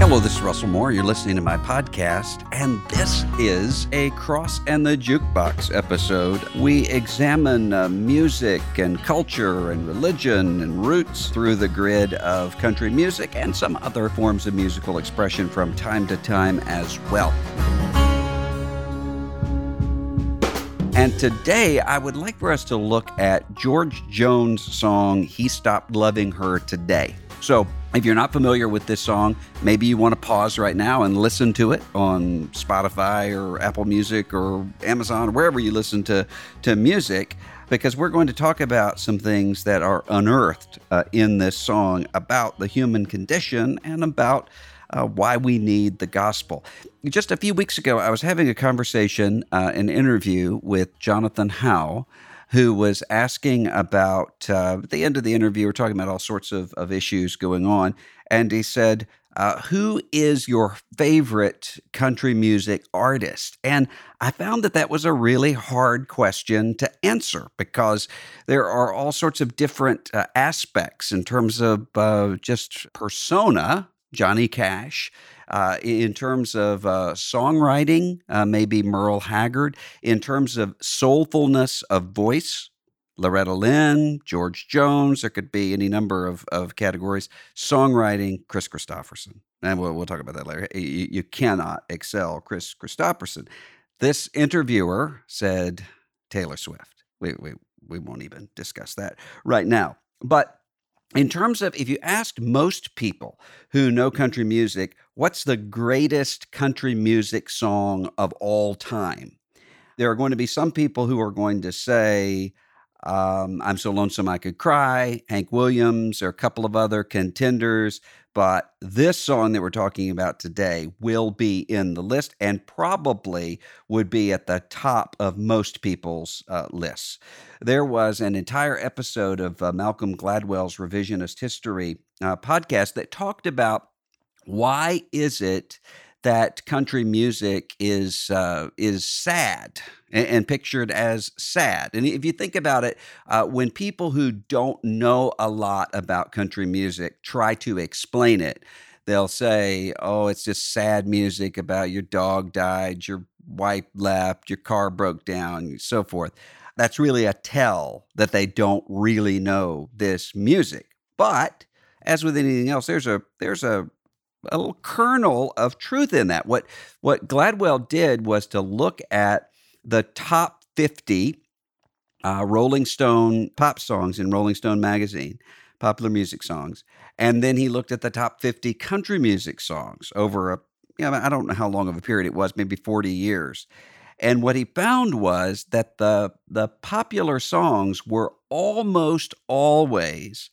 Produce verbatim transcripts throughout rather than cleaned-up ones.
Hello, this is Russell Moore. You're listening to my podcast, and this is a Cross and the Jukebox episode. We examine uh, music and culture and religion and roots through the grid of country music and some other forms of musical expression from time to time as well. And today, I would like for us to look at George Jones' song, He Stopped Loving Her Today. So, if you're not familiar with this song, maybe you want to pause right now and listen to it on Spotify or Apple Music or Amazon or wherever you listen to, to music, because we're going to talk about some things that are unearthed uh, in this song about the human condition and about uh, why we need the gospel. Just a few weeks ago, I was having a conversation, uh, an interview with Jonathan Howe, who was asking about, uh, at the end of the interview, we're talking about all sorts of, of issues going on, and he said, uh, who is your favorite country music artist? And I found that that was a really hard question to answer because there are all sorts of different uh, aspects in terms of uh, just persona, Johnny Cash, Uh, in terms of uh, songwriting, uh, maybe Merle Haggard. In terms of soulfulness of voice, Loretta Lynn, George Jones. There could be any number of, of categories. Songwriting, Kris Kristofferson. And we'll, we'll talk about that later. You, you cannot excel Kris Kristofferson. This interviewer said Taylor Swift. We, we, we won't even discuss that right now. But in terms of, if you asked most people who know country music, what's the greatest country music song of all time? There are going to be some people who are going to say, um, I'm So Lonesome I Could Cry, Hank Williams, or a couple of other contenders. But this song that we're talking about today will be in the list and probably would be at the top of most people's uh, lists. There was an entire episode of uh, Malcolm Gladwell's Revisionist History uh, podcast that talked about why is it that country music is uh, is sad and, and pictured as sad. And if you think about it, uh, when people who don't know a lot about country music try to explain it, they'll say, oh, it's just sad music about your dog died, your wife left, your car broke down, and so forth. That's really a tell that they don't really know this music. But as with anything else, there's a there's a a little kernel of truth in that. What what Gladwell did was to look at the top fifty uh, Rolling Stone pop songs in Rolling Stone magazine, popular music songs, and then he looked at the top fifty country music songs over a, you know, I don't know how long of a period it was, maybe forty years. And what he found was that the the popular songs were almost always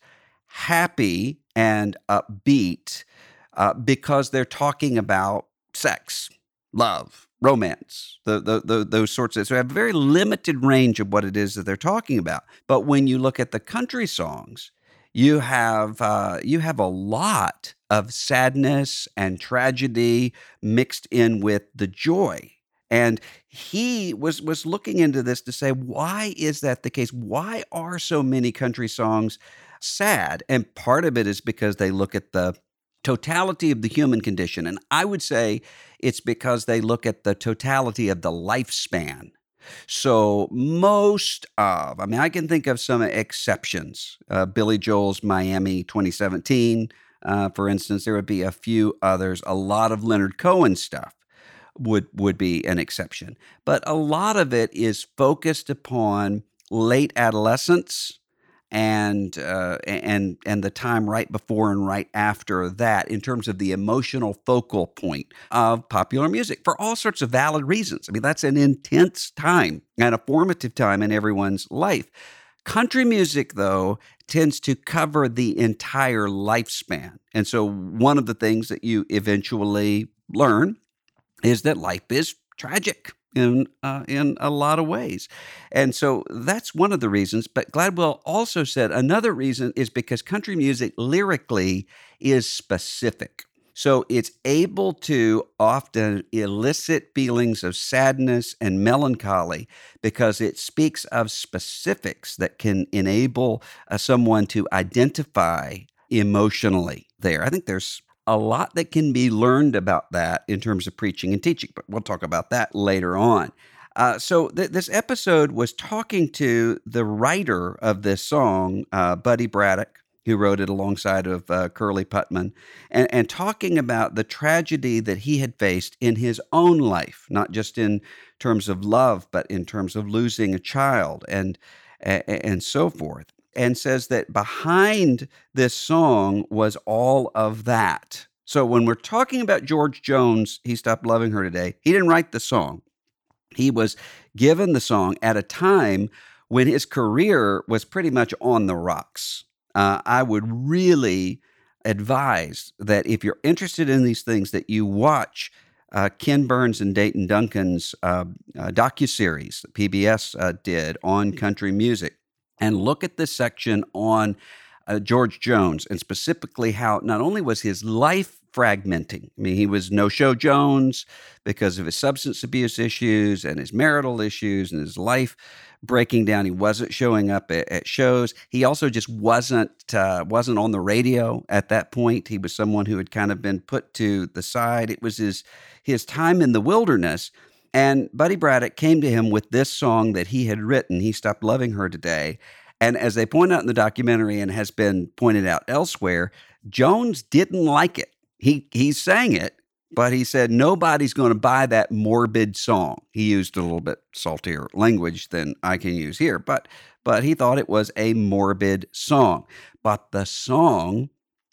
happy and upbeat, Uh, because they're talking about sex, love, romance, the, the, the, those sorts of, so they have a very limited range of what it is that they're talking about. But when you look at the country songs, you have uh, you have a lot of sadness and tragedy mixed in with the joy. And he was was looking into this to say, why is that the case? Why are so many country songs sad? And part of it is because they look at the totality of the human condition. And I would say it's because they look at the totality of the lifespan. So most of, I mean, I can think of some exceptions. Uh, Billy Joel's Miami twenty seventeen, uh, for instance, there would be a few others. A lot of Leonard Cohen stuff would, would be an exception. But a lot of it is focused upon late adolescence, and uh, and and the time right before and right after that in terms of the emotional focal point of popular music for all sorts of valid reasons. I mean, that's an intense time and a formative time in everyone's life. Country music, though, tends to cover the entire lifespan. And so one of the things that you eventually learn is that life is tragic in uh, in a lot of ways. And so that's one of the reasons. But Gladwell also said another reason is because country music lyrically is specific. So it's able to often elicit feelings of sadness and melancholy because it speaks of specifics that can enable uh, someone to identify emotionally there. I think there's a lot that can be learned about that in terms of preaching and teaching, but we'll talk about that later on. Uh, so th- this episode was talking to the writer of this song, uh, Buddy Braddock, who wrote it alongside of uh, Curly Putman, and, and talking about the tragedy that he had faced in his own life, not just in terms of love, but in terms of losing a child and and, and so forth. And says that behind this song was all of that. So when we're talking about George Jones, He Stopped Loving Her Today, he didn't write the song. He was given the song at a time when his career was pretty much on the rocks. Uh, I would really advise that if you're interested in these things, that you watch uh, Ken Burns and Dayton Duncan's uh, uh, docuseries that P B S uh, did on country music, and look at this section on uh, George Jones, and specifically how not only was his life fragmenting. I mean, he was no-show Jones because of his substance abuse issues and his marital issues and his life breaking down. He wasn't showing up at, at shows. He also just wasn't uh, wasn't on the radio at that point. He was someone who had kind of been put to the side. It was his his time in the wilderness. And Buddy Braddock came to him with this song that he had written, He Stopped Loving Her Today. And as they point out in the documentary and has been pointed out elsewhere, Jones didn't like it. He he sang it, but he said, nobody's going to buy that morbid song. He used a little bit saltier language than I can use here, but but he thought it was a morbid song. But the song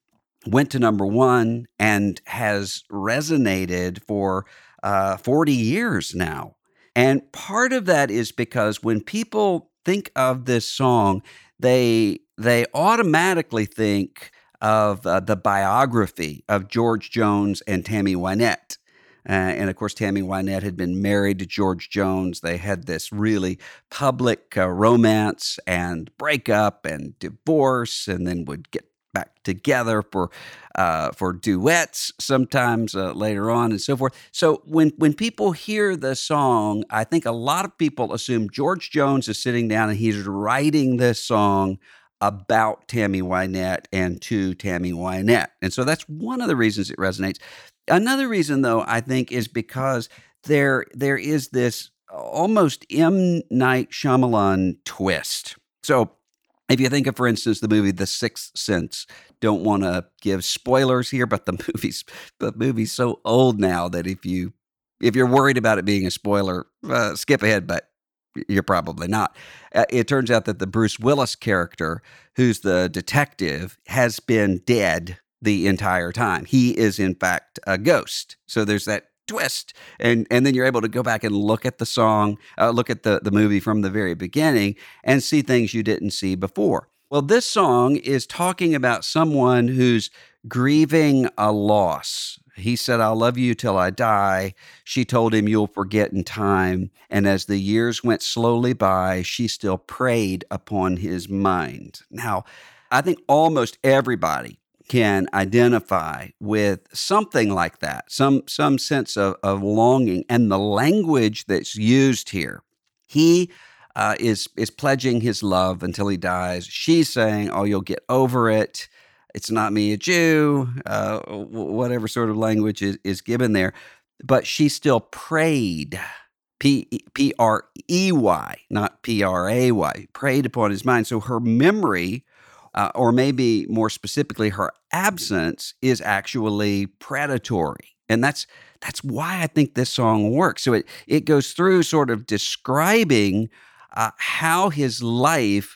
went to number one and has resonated for uh, forty years now. And part of that is because when people think of this song, they they automatically think of uh, the biography of George Jones and Tammy Wynette. Uh, and of course, Tammy Wynette had been married to George Jones. They had this really public uh, romance and breakup and divorce, and then would get back together for uh, for duets sometimes uh, later on and so forth. So when when people hear the song, I think a lot of people assume George Jones is sitting down and he's writing this song about Tammy Wynette and to Tammy Wynette. And so that's one of the reasons it resonates. Another reason, though, I think is because there there is this almost M. Night Shyamalan twist. So if you think of, for instance, the movie The Sixth Sense, don't want to give spoilers here, but the movie's the movie's so old now that if you if you're worried about it being a spoiler, uh, skip ahead, but you're probably not. Uh, it turns out that the Bruce Willis character, who's the detective, has been dead the entire time. He is, in fact, a ghost. So there's that twist. And and then you're able to go back and look at the song, uh, look at the, the movie from the very beginning and see things you didn't see before. Well, this song is talking about someone who's grieving a loss. He said, I'll love you till I die. She told him, you'll forget in time. And as the years went slowly by, she still preyed upon his mind. Now, I think almost everybody can identify with something like that, some some sense of, of longing. And the language that's used here, he uh, is, is pledging his love until he dies. She's saying, oh, you'll get over it. It's not me, a Jew, uh, whatever sort of language is, is given there. But she still prayed, P R E Y, not P R A Y, preyed upon his mind. So her memory, uh, or maybe more specifically, her absence is actually predatory. And that's that's why I think this song works. So it, it goes through sort of describing uh, how his life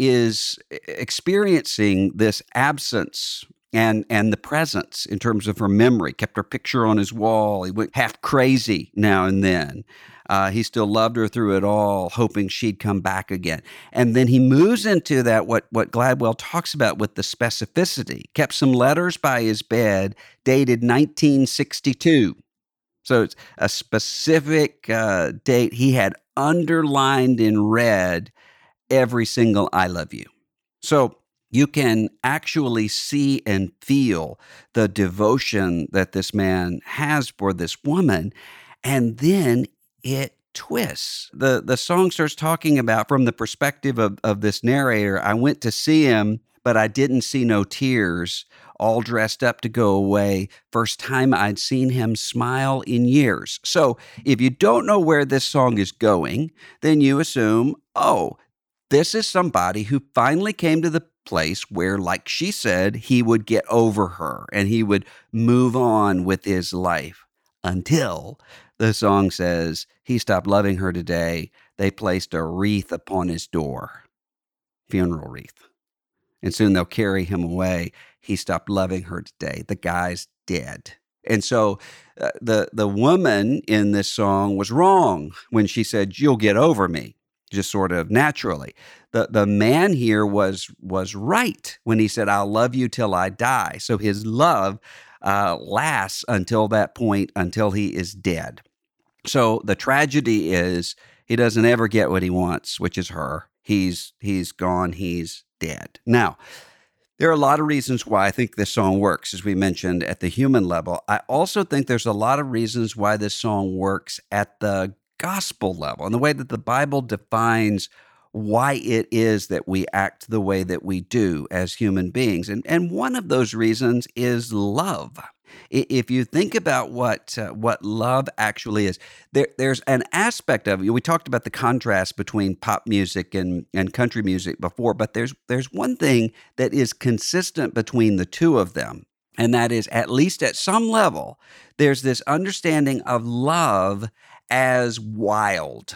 is experiencing this absence and and the presence in terms of her memory. Kept her picture on his wall. He went half crazy now and then. Uh, he still loved her through it all, hoping she'd come back again. And then he moves into that, what, what Gladwell talks about with the specificity. Kept some letters by his bed dated nineteen sixty-two. So it's a specific uh, date he had underlined in red every single I love you. So you can actually see and feel the devotion that this man has for this woman. And then it twists. The the song starts talking about, from the perspective of, of this narrator, I went to see him, but I didn't see no tears, all dressed up to go away. First time I'd seen him smile in years. So if you don't know where this song is going, then you assume, oh, this is somebody who finally came to the place where, like she said, he would get over her and he would move on with his life until the song says he stopped loving her today. They placed a wreath upon his door, funeral wreath. And soon they'll carry him away. He stopped loving her today. The guy's dead. And so uh, the, the woman in this song was wrong when she said, you'll get over me, just sort of naturally. The, the man here was, was right when he said, I'll love you till I die. So his love uh, lasts until that point, until he is dead. So the tragedy is he doesn't ever get what he wants, which is her. He's he's gone. He's dead. Now, there are a lot of reasons why I think this song works, as we mentioned, at the human level. I also think there's a lot of reasons why this song works at the gospel level, and the way that the Bible defines why it is that we act the way that we do as human beings. And, and one of those reasons is love. If you think about what uh, what love actually is, there, there's an aspect of it. We talked about the contrast between pop music and, and country music before, but there's there's one thing that is consistent between the two of them, and that is, at least at some level, there's this understanding of love as wild,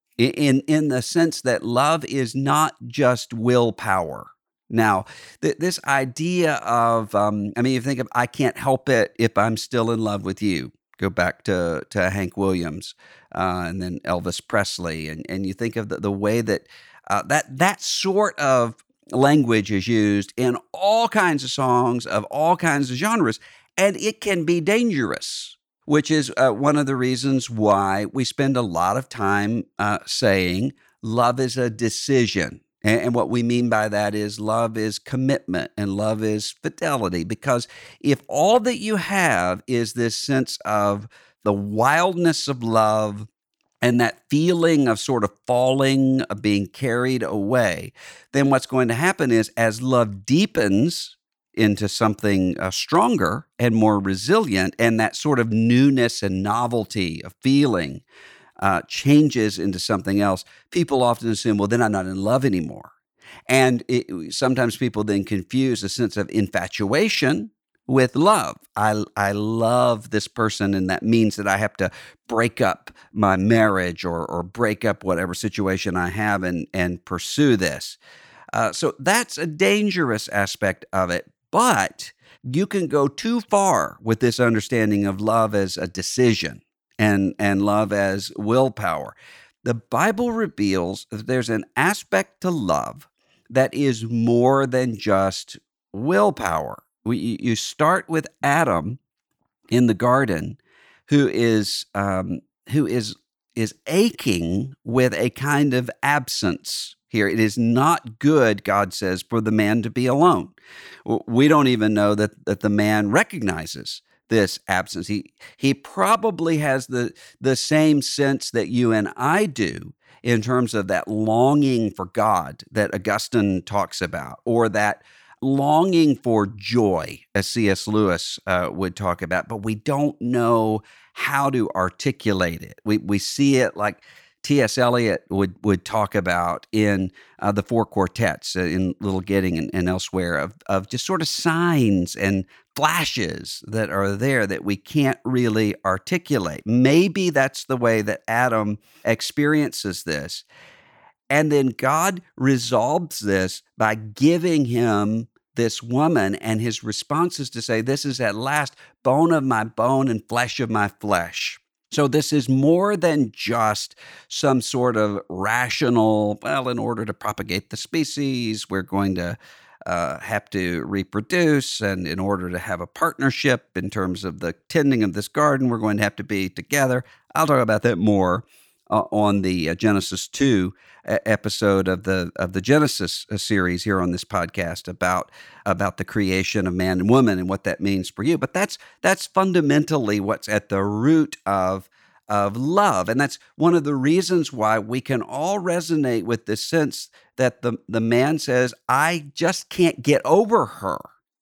in in the sense that love is not just willpower. Now, th- this idea of, um, I mean, you think of, I can't help it if I'm still in love with you. Go back to, to Hank Williams uh, and then Elvis Presley. And, and you think of the, the way that, uh, that that sort of language is used in all kinds of songs of all kinds of genres. And it can be dangerous, which is uh, one of the reasons why we spend a lot of time uh, saying love is a decision. And what we mean by that is love is commitment and love is fidelity. Because if all that you have is this sense of the wildness of love and that feeling of sort of falling, of being carried away, then what's going to happen is, as love deepens into something uh, stronger and more resilient, and that sort of newness and novelty of feeling Uh, changes into something else, people often assume, well, then I'm not in love anymore. And it, sometimes people then confuse a sense of infatuation with love. I, I love this person, and that means that I have to break up my marriage or, or break up whatever situation I have and, and pursue this. Uh, so that's a dangerous aspect of it. But you can go too far with this understanding of love as a decision. And, and love as willpower. The Bible reveals that there's an aspect to love that is more than just willpower. We, you start with Adam in the garden, who is um, who is is aching with a kind of absence here. It is not good, God says, for the man to be alone. We don't even know that that the man recognizes this absence. He he probably has the the same sense that you and I do in terms of that longing for God that Augustine talks about, or that longing for joy, as C S Lewis uh, would talk about, but we don't know how to articulate it. We we see it like T S Eliot would would talk about in uh, the Four Quartets, uh, in Little Gidding and, and elsewhere, of of just sort of signs and flashes that are there that we can't really articulate. Maybe that's the way that Adam experiences this. And then God resolves this by giving him this woman, and his response is to say, this is at last bone of my bone and flesh of my flesh. So this is more than just some sort of rational, well, in order to propagate the species, we're going to uh, have to reproduce. And in order to have a partnership in terms of the tending of this garden, we're going to have to be together. I'll talk about that more uh, on the uh, Genesis two uh, episode of the of the Genesis uh, series here on this podcast about about the creation of man and woman and what that means for you. But that's that's fundamentally what's at the root of of love. And that's one of the reasons why we can all resonate with the sense that the, the man says, I just can't get over her.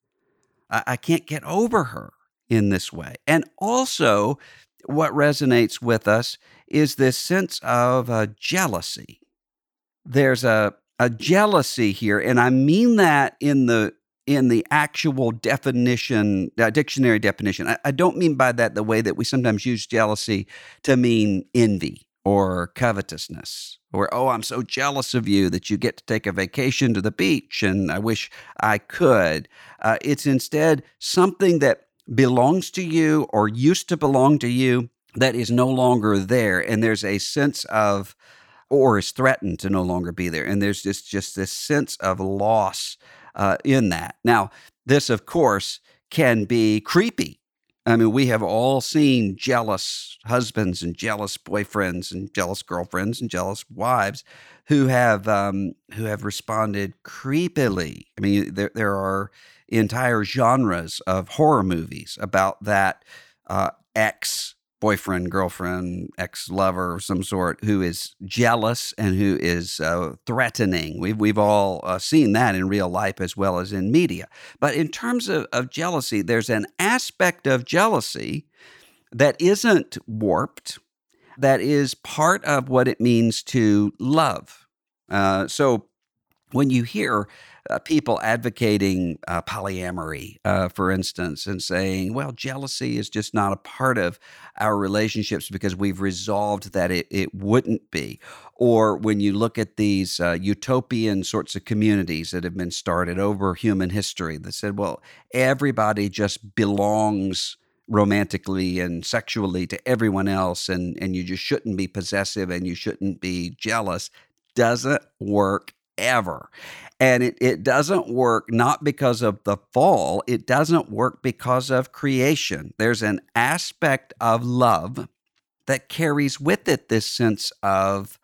I, I can't get over her in this way. And also, what resonates with us is this sense of uh, jealousy. There's a, a jealousy here, and I mean that in the in the actual definition, uh, dictionary definition. I, I don't mean by that the way that we sometimes use jealousy to mean envy or covetousness, or, oh, I'm so jealous of you that you get to take a vacation to the beach and I wish I could. Uh, it's instead something that belongs to you or used to belong to you that is no longer there. And there's a sense of, or is threatened to no longer be there. And there's just, just this sense of loss uh, in that. Now, this, of course, can be creepy. I mean, we have all seen jealous husbands and jealous boyfriends and jealous girlfriends and jealous wives who have um, who have responded creepily. I mean, there there are entire genres of horror movies about that uh, ex boyfriend, girlfriend, ex-lover of some sort who is jealous and who is uh, threatening. We've, we've all uh, seen that in real life as well as in media. But in terms of, of jealousy, there's an aspect of jealousy that isn't warped, that is part of what it means to love. Uh, so when you hear uh, people advocating uh, polyamory, uh, for instance, and saying, well, jealousy is just not a part of our relationships because we've resolved that it, it wouldn't be. Or when you look at these uh, utopian sorts of communities that have been started over human history that said, well, everybody just belongs romantically and sexually to everyone else, and, and you just shouldn't be possessive and you shouldn't be jealous, doesn't work ever. And it, it doesn't work not because of the fall. It doesn't work because of creation. There's an aspect of love that carries with it this sense of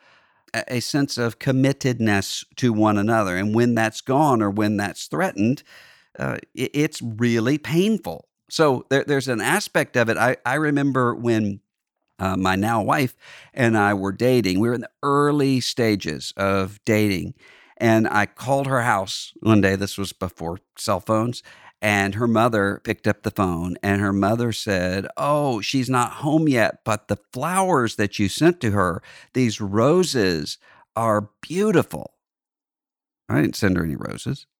a sense of committedness to one another. And when that's gone or when that's threatened, uh, it, it's really painful. So there, there's an aspect of it. I, I remember when uh, my now wife and I were dating. We were in the early stages of dating. And I called her house one day. This was before cell phones. And her mother picked up the phone, and her mother said, oh, she's not home yet, but the flowers that you sent to her, these roses, are beautiful. I didn't send her any roses.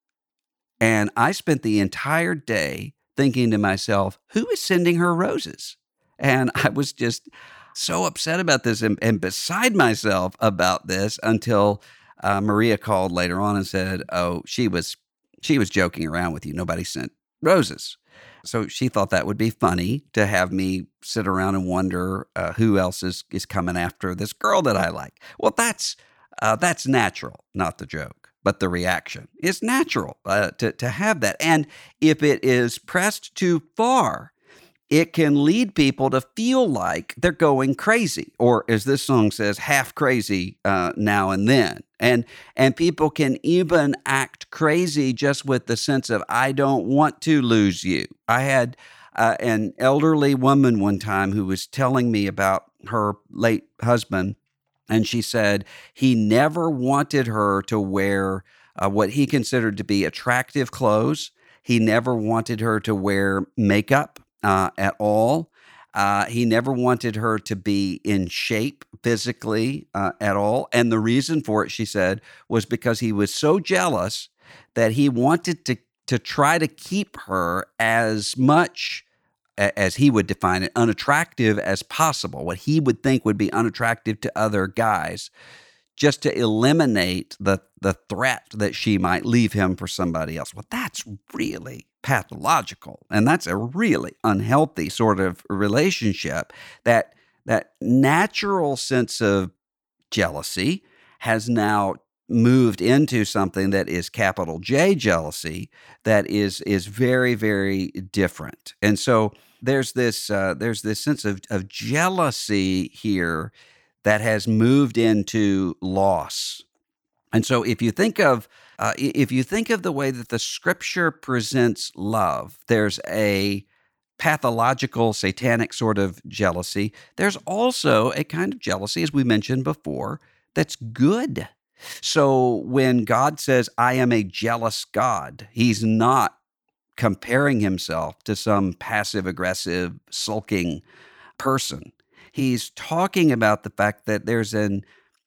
And I spent the entire day thinking to myself, who is sending her roses? And I was just so upset about this and, and beside myself about this until uh, Maria called later on and said, oh, she was she was joking around with you. Nobody sent roses. So she thought that would be funny to have me sit around and wonder uh, who else is, is coming after this girl that I like. Well, that's uh, that's natural, not the joke, but the reaction is natural uh, to, to have that. And if it is pressed too far, it can lead people to feel like they're going crazy, or as this song says, half crazy uh, now and then. And and people can even act crazy just with the sense of, I don't want to lose you. I had uh, an elderly woman one time who was telling me about her late husband, and she said he never wanted her to wear uh, what he considered to be attractive clothes. He never wanted her to wear makeup Uh, at all. Uh, he never wanted her to be in shape physically uh, at all. And the reason for it, she said, was because he was so jealous that he wanted to, to try to keep her as much, a- as he would define it, unattractive as possible, what he would think would be unattractive to other guys, just to eliminate the, the threat that she might leave him for somebody else. Well, that's really pathological, and that's a really unhealthy sort of relationship. That that natural sense of jealousy has now moved into something that is capital J jealousy, that is is very, very different. And so there's this uh, there's this sense of, of jealousy here that has moved into loss. And so if you think of uh, if you think of the way that the scripture presents love, there's a pathological, satanic sort of jealousy, there's also a kind of jealousy, as we mentioned before, that's good. So when God says, I am a jealous God, he's not comparing himself to some passive aggressive, sulking person. He's talking about the fact that there's an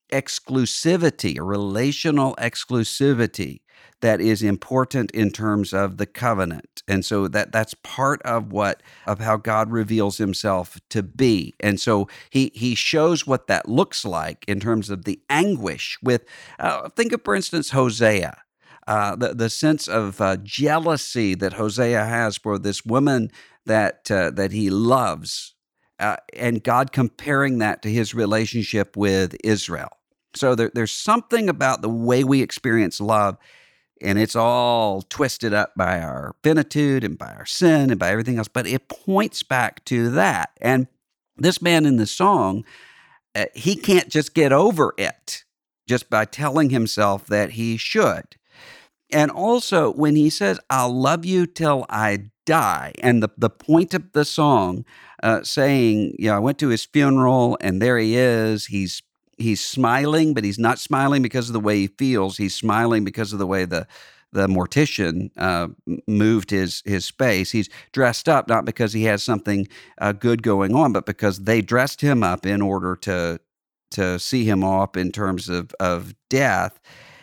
exclusivity, a relational exclusivity that is important in terms of the covenant. And so that that's part of what of how God reveals himself to be. And so he he shows what that looks like in terms of the anguish with uh, think of, for instance, Hosea. Uh, the, the sense of uh, jealousy that Hosea has for this woman that uh, that he loves, uh, and God comparing that to his relationship with Israel. So there, there's something about the way we experience love, and it's all twisted up by our finitude and by our sin and by everything else, but it points back to that. And this man in the song, uh, he can't just get over it just by telling himself that he should. And also, when he says, I'll love you till I die, and the, the point of the song uh, saying, you know, I went to his funeral, and there he is, he's he's smiling, but he's not smiling because of the way he feels. He's smiling because of the way the the mortician uh, moved his his space. He's dressed up not because he has something uh, good going on, but because they dressed him up in order to to see him off in terms of of death.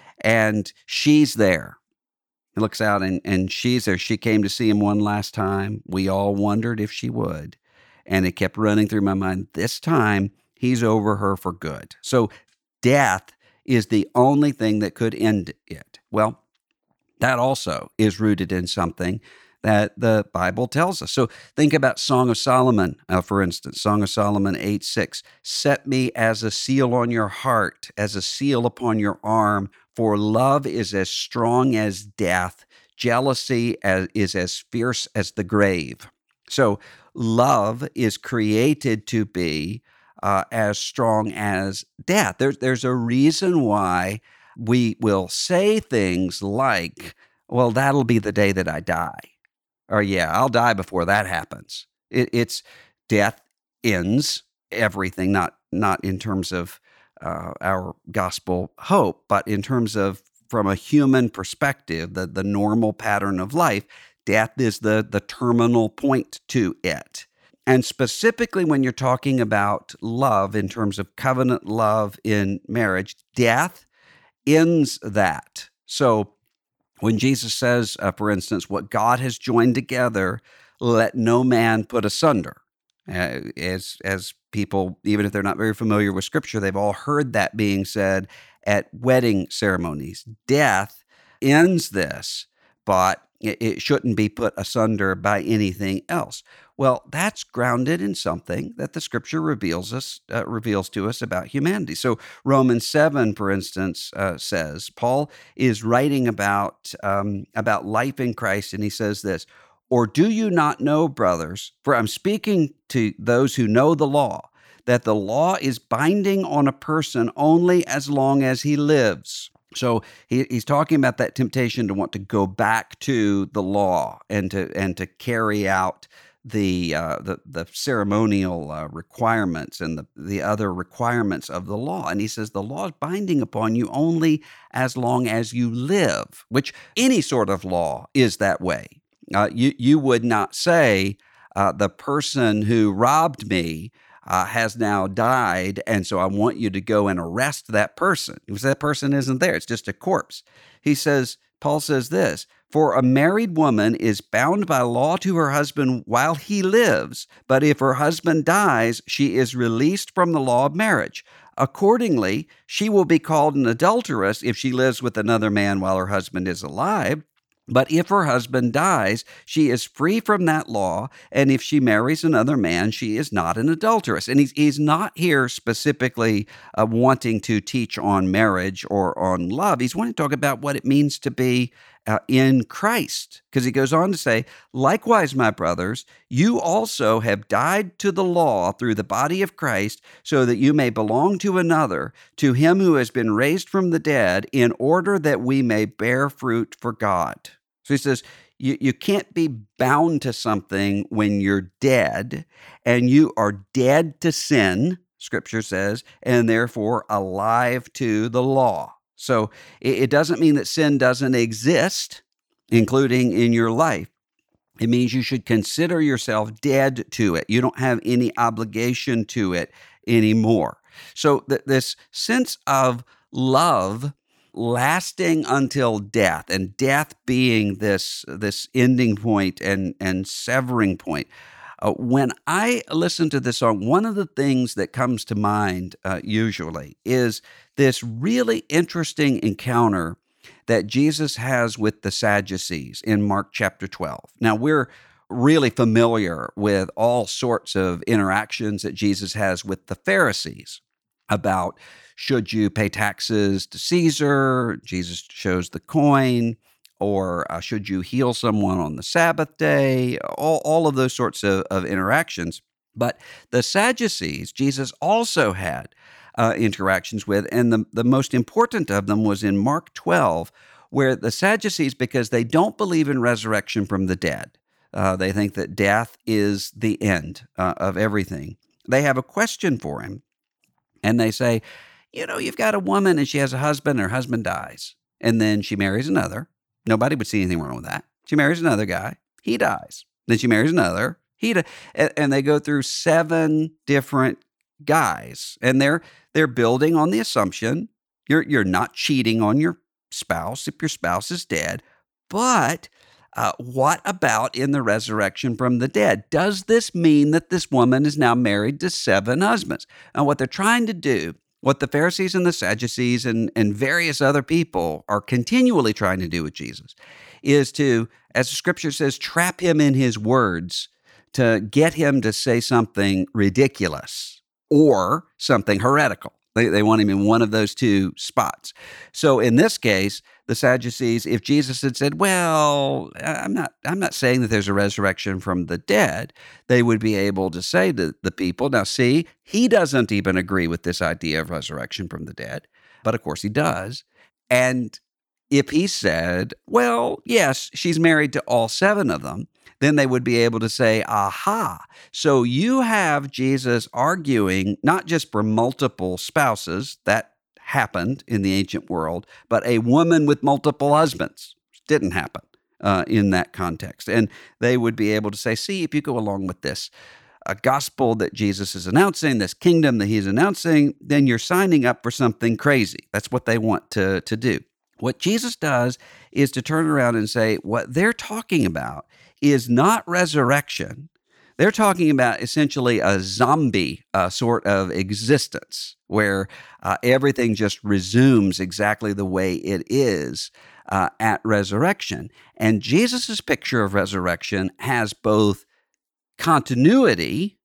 And she's there. He looks out and, and she's there. She came to see him one last time. We all wondered if she would. And it kept running through my mind. This time, he's over her for good. So death is the only thing that could end it. Well, that also is rooted in something that the Bible tells us. So think about Song of Solomon, uh, for instance, Song of Solomon eight six. Set me as a seal on your heart, as a seal upon your arm, for love is as strong as death. Jealousy as, is as fierce as the grave. So love is created to be uh, as strong as death. There's, there's a reason why we will say things like, well, that'll be the day that I die. Or, yeah, I'll die before that happens. It, it's death ends everything, not not in terms of uh, our gospel hope, but in terms of, from a human perspective, the, the normal pattern of life, death is the, the terminal point to it. And specifically when you're talking about love in terms of covenant love in marriage, death ends that. So when Jesus says, uh, for instance, what God has joined together, let no man put asunder. Uh, as as people, even if they're not very familiar with Scripture, they've all heard that being said at wedding ceremonies. Death ends this, but it, it shouldn't be put asunder by anything else. Well, that's grounded in something that the Scripture reveals us uh, reveals to us about humanity. So Romans seven, for instance, uh, says, Paul is writing about um, about life in Christ, and he says this, or do you not know, brothers, for I'm speaking to those who know the law, that the law is binding on a person only as long as he lives. So he, he's talking about that temptation to want to go back to the law and to and to carry out the uh, the, the ceremonial uh, requirements and the, the other requirements of the law. And he says the law is binding upon you only as long as you live, which any sort of law is that way. Uh, you, you would not say uh, the person who robbed me uh, has now died, and so I want you to go and arrest that person. Because that person isn't there. It's just a corpse. He says, Paul says this, for a married woman is bound by law to her husband while he lives, but if her husband dies, she is released from the law of marriage. Accordingly, she will be called an adulteress if she lives with another man while her husband is alive. But if her husband dies, she is free from that law, and if she marries another man, she is not an adulteress. And he's, he's not here specifically uh, wanting to teach on marriage or on love. He's wanting to talk about what it means to be uh, in Christ, because he goes on to say, likewise, my brothers, you also have died to the law through the body of Christ, so that you may belong to another, to him who has been raised from the dead, in order that we may bear fruit for God. So he says, You, you can't be bound to something when you're dead, and you are dead to sin, Scripture says, and therefore alive to the law. So it, it doesn't mean that sin doesn't exist, including in your life. It means you should consider yourself dead to it. You don't have any obligation to it anymore. So th- this sense of love lasting until death, and death being this, this ending point and, and severing point. Uh, when I listen to this song, one of the things that comes to mind uh, usually is this really interesting encounter that Jesus has with the Sadducees in Mark chapter twelve. Now, we're really familiar with all sorts of interactions that Jesus has with the Pharisees about should you pay taxes to Caesar? Jesus shows the coin. Or uh, should you heal someone on the Sabbath day? All, all of those sorts of, of interactions. But the Sadducees, Jesus also had uh, interactions with, and the, the most important of them was in Mark twelve, where the Sadducees, because they don't believe in resurrection from the dead, uh, they think that death is the end uh, of everything. They have a question for him, and they say, you know, you've got a woman and she has a husband, and her husband dies, and then she marries another. Nobody would see anything wrong with that. She marries another guy. He dies. Then she marries another. He di- and they go through seven different guys, and they're they're building on the assumption you're you're not cheating on your spouse if your spouse is dead. But uh, what about in the resurrection from the dead? Does this mean that this woman is now married to seven husbands? And what they're trying to do, what the Pharisees and the Sadducees and, and various other people are continually trying to do with Jesus, is to, as the Scripture says, trap him in his words to get him to say something ridiculous or something heretical. They, they want him in one of those two spots. So in this case, the Sadducees, if Jesus had said, well, I'm not, I'm not saying that there's a resurrection from the dead, they would be able to say to the people, now see, he doesn't even agree with this idea of resurrection from the dead, but of course he does. And if he said, well, yes, she's married to all seven of them, then they would be able to say, aha, so you have Jesus arguing not just for multiple spouses, that happened in the ancient world, but a woman with multiple husbands. Didn't happen uh, in that context. And they would be able to say, see, if you go along with this a gospel that Jesus is announcing, this kingdom that he's announcing, then you're signing up for something crazy. That's what they want to, to do. What Jesus does is to turn around and say, what they're talking about is not resurrection. They're talking about essentially a zombie uh, sort of existence where uh, everything just resumes exactly the way it is uh, at resurrection. And Jesus's picture of resurrection has both continuity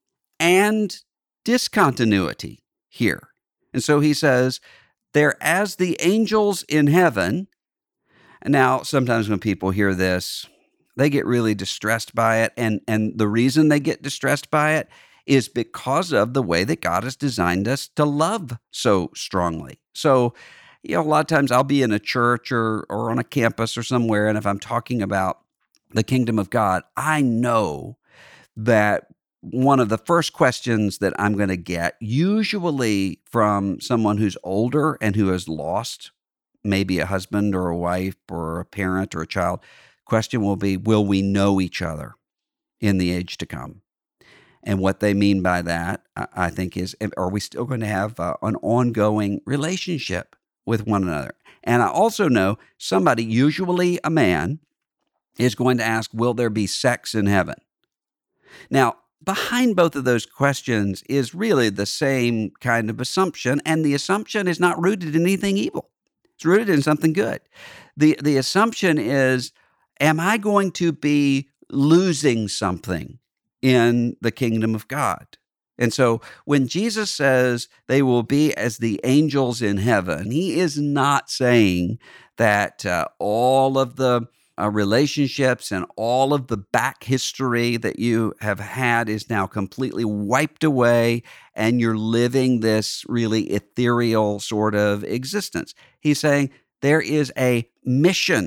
and discontinuity here. And so he says, they're as the angels in heaven. And now, sometimes when people hear this, they get really distressed by it. And, and the reason they get distressed by it is because of the way that God has designed us to love so strongly. So, you know, a lot of times I'll be in a church or, or on a campus or somewhere, and if I'm talking about the kingdom of God, I know that one of the first questions that I'm going to get, usually from someone who's older and who has lost maybe a husband or a wife or a parent or a child, question will be, will we know each other in the age to come? And what they mean by that, I think, is, are we still going to have uh, an ongoing relationship with one another? And I also know somebody, usually a man, is going to ask, will there be sex in heaven? Now, behind both of those questions is really the same kind of assumption, and the assumption is not rooted in anything evil. It's rooted in something good. The, the assumption is, am I going to be losing something in the kingdom of God? And so when Jesus says they will be as the angels in heaven, he is not saying that uh, all of the uh, relationships and all of the back history that you have had is now completely wiped away and you're living this really ethereal sort of existence. He's saying there is a mission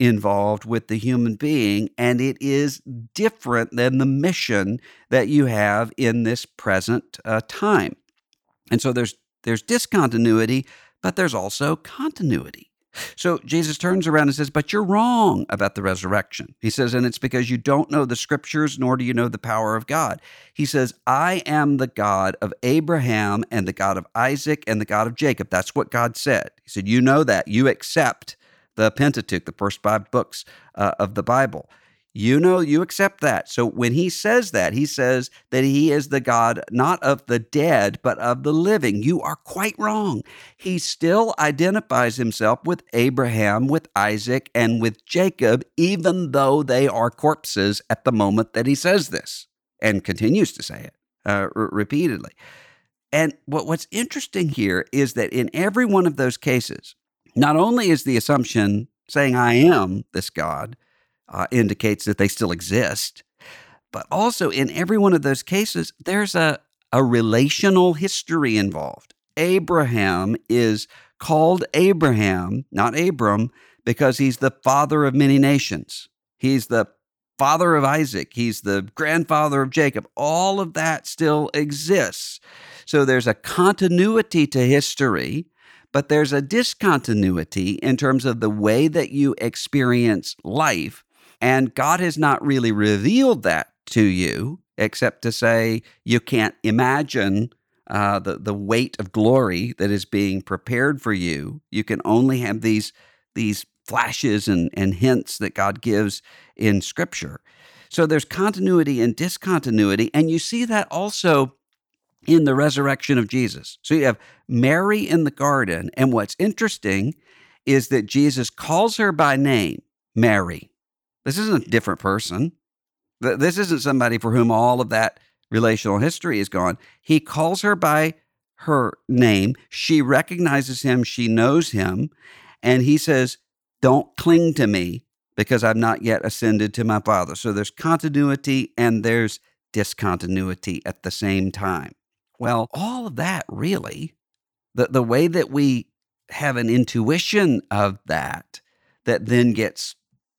involved with the human being, and it is different than the mission that you have in this present uh, time. And so there's there's discontinuity, but there's also continuity. So Jesus turns around and says, but you're wrong about the resurrection. He says, and it's because you don't know the scriptures, nor do you know the power of God. He says, I am the God of Abraham and the God of Isaac and the God of Jacob. That's what God said. He said, you know that. You accept the Pentateuch, the first five books uh, of the Bible. You know, you accept that. So when he says that, he says that he is the God not of the dead, but of the living. You are quite wrong. He still identifies himself with Abraham, with Isaac, and with Jacob, even though they are corpses at the moment that he says this, and continues to say it uh, r- repeatedly. And what, what's interesting here is that in every one of those cases, not only is the assumption saying, I am this God, Uh, indicates that they still exist. But also in every one of those cases, there's a, a relational history involved. Abraham is called Abraham, not Abram, because he's the father of many nations. He's the father of Isaac. He's the grandfather of Jacob. All of that still exists. So there's a continuity to history, but there's a discontinuity in terms of the way that you experience life. And God has not really revealed that to you, except to say you can't imagine uh, the, the weight of glory that is being prepared for you. You can only have these, these flashes and, and hints that God gives in Scripture. So there's continuity and discontinuity, and you see that also in the resurrection of Jesus. So you have Mary in the garden, and what's interesting is that Jesus calls her by name, Mary. This isn't a different person. This isn't somebody for whom all of that relational history is gone. He calls her by her name. She recognizes him. She knows him. And he says, don't cling to me because I've not yet ascended to my Father. So there's continuity and there's discontinuity at the same time. Well, all of that really, the, the way that we have an intuition of that, that then gets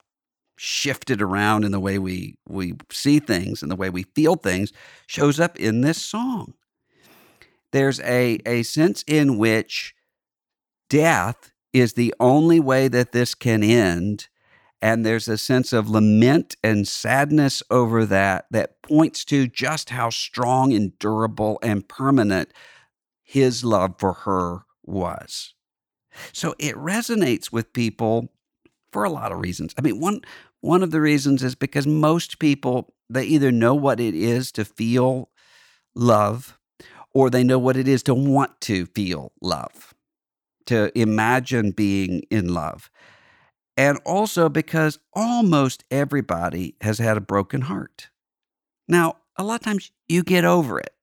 shifted around in the way we, we see things and the way we feel things, shows up in this song. There's a, a sense in which death is the only way that this can end, and there's a sense of lament and sadness over that that points to just how strong and durable and permanent his love for her was. So it resonates with people for a lot of reasons. I mean, one one of the reasons is because most people, they either know what it is to feel love, or they know what it is to want to feel love, to imagine being in love. And also because almost everybody has had a broken heart. Now, a lot of times you get over it.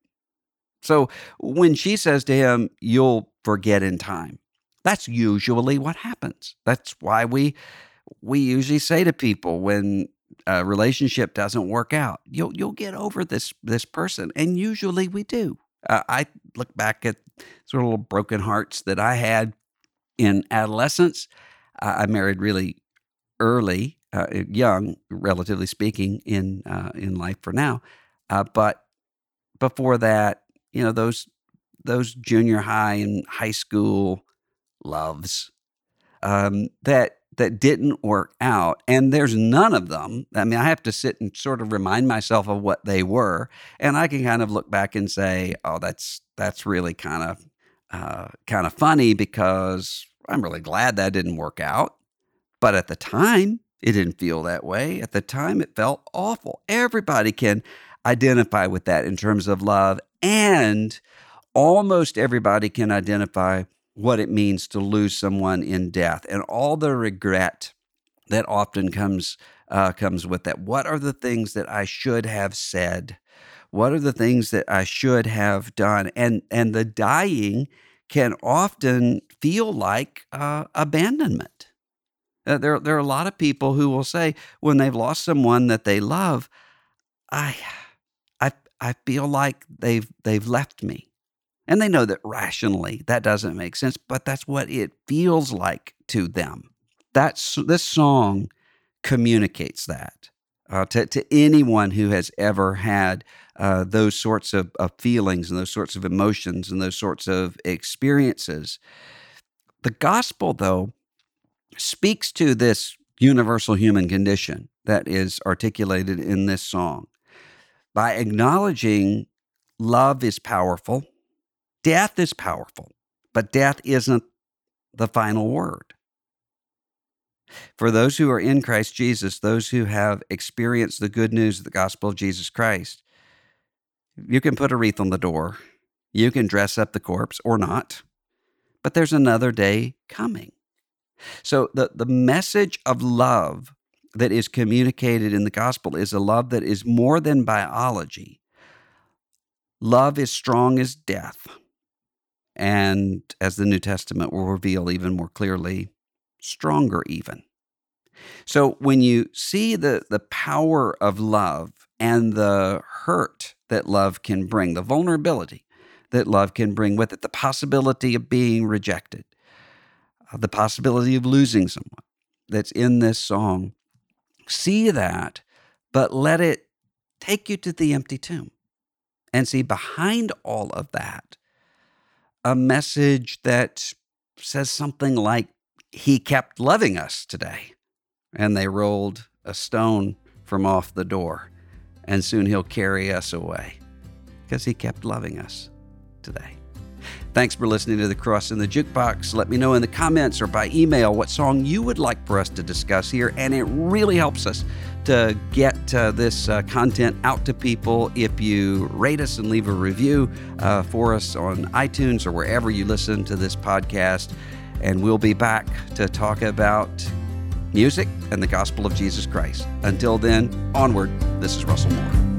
So when she says to him, you'll forget in time, that's usually what happens. That's why we we usually say to people when a relationship doesn't work out, you'll you'll get over this this person, and usually we do. Uh, I look back at sort of little broken hearts that I had in adolescence. Uh, I married really early, uh, young, relatively speaking, in uh, in life for now, uh, but before that, you know, those those junior high and high school loves um, that that didn't work out, and there's none of them. I mean, I have to sit and sort of remind myself of what they were, and I can kind of look back and say, "Oh, that's that's really kind of uh, kind of funny because I'm really glad that didn't work out." But at the time, it didn't feel that way. At the time, it felt awful. Everybody can identify with that in terms of love, and almost everybody can identify what it means to lose someone in death and all the regret that often comes uh, comes with that. What are the things that I should have said? What are the things that I should have done? And and the dying can often feel like uh, abandonment. Uh, there, there are a lot of people who will say when they've lost someone that they love, I, I, I feel like they've they've left me. And they know that rationally that doesn't make sense, but that's what it feels like to them. That's this song communicates that uh, to, to anyone who has ever had uh, those sorts of, of feelings and those sorts of emotions and those sorts of experiences. The gospel, though, speaks to this universal human condition that is articulated in this song by acknowledging love is powerful, death is powerful, but death isn't the final word. For those who are in Christ Jesus, those who have experienced the good news of the gospel of Jesus Christ, you can put a wreath on the door, you can dress up the corpse or not, but there's another day coming. So the, the message of love that is communicated in the gospel is a love that is more than biology. Love is strong as death. And as the New Testament will reveal even more clearly, stronger even. So when you see the, the power of love and the hurt that love can bring, the vulnerability that love can bring with it, the possibility of being rejected, the possibility of losing someone that's in this song, see that, but let it take you to the empty tomb and see behind all of that a message that says something like, he kept loving us today, and they rolled a stone from off the door, and soon he'll carry us away because he kept loving us today. Thanks for listening to The Cross in the Jukebox. Let me know in the comments or by email what song you would like for us to discuss here, and it really helps us to get uh, this uh, content out to people if you rate us and leave a review uh, for us on iTunes or wherever you listen to this podcast. And we'll be back to talk about music and the gospel of Jesus Christ. Until then, onward. This is Russell Moore.